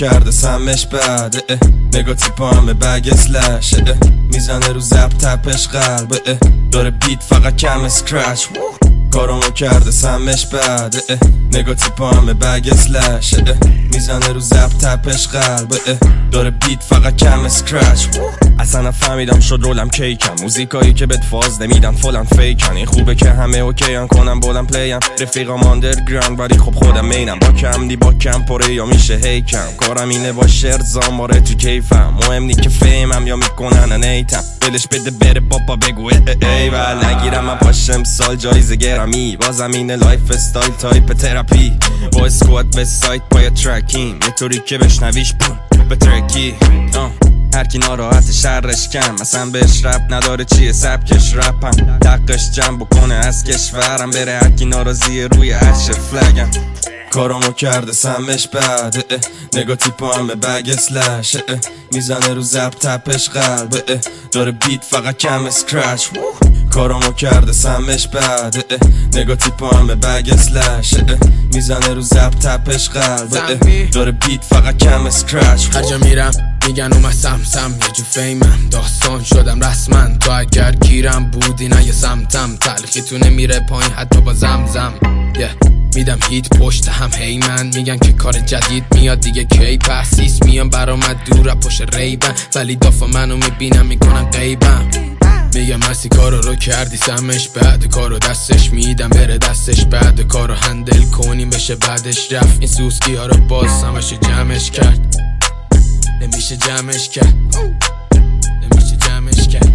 کرده سمش بعد نگاه تیپا همه بگ اسلش میزنه رو زب تپش قلب داره بیت فقط کم اسکرچ کارامو کرده سمش بعد نگاه تیپا همه بگ اسلش میزنه رو زب تپش قلب داره بیت فقط کم اسکرچ اصلا نفهمیدم شد رولم کیکم موزیکایی که بهت فاز نمیدن فلان فیکن این خوبه که همه اوکیان کنم بولم پلیم رفیقام آندرگراند ولی خب خودم مینم با کم دی با کم پره یا میشه هیکم کارم اینه با شعر زاماره تو کیفم مهم نی که فیمم یا میکنن نیتم دلش بده بره بابا بگو ای ول نگیرم من پاشم سال جایزه گرمی بازم اینه لایف استایل تایپ تراپی با اسکوات به سایت با ترکیم یه طوری که بشنویش به ترکی هر کی ناراحت شرش کم اصلا بهش رب نداره چیه سبکش رپم دقش جمع بکنه از کشورم بره هر کی ناراضیه روی عرش فلگم کارامو کرده سمش بعد نگاه تیپا همه بگ اسلش میزنه رو زب تپش قلب داره بیت فقط کم اسکرچ کارامو کرده سمش بعد نگاه تیپا همه بگ اسلش میزنه رو زب تپش قلب داره بیت فقط کم اسکرچ هر جا میرم میگن اومد سم یه جو فیمم داستان شدم رسما تو اگر گیرم بودی نه یه سمتم تلخیتونه میره پایین حتی با زمزم میدم هیت پشت هم هی من میگن که کار جدید میاد دیگه کی پسیس میان برامد دور پشت ریبن ولی دافا منو میبینم میکنن غیبم میگم مسی کارو رو کردی سمش بعد کارو دستش میدم بره دستش بعد کارو هندل کنیم بشه بعدش رفت این سوسکی ها رو باز همشو جمعش کرد نمیشه جمعش کرد نمیشه جمعش کرد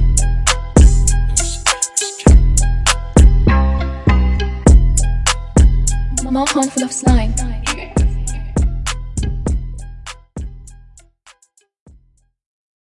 Mom handful of slime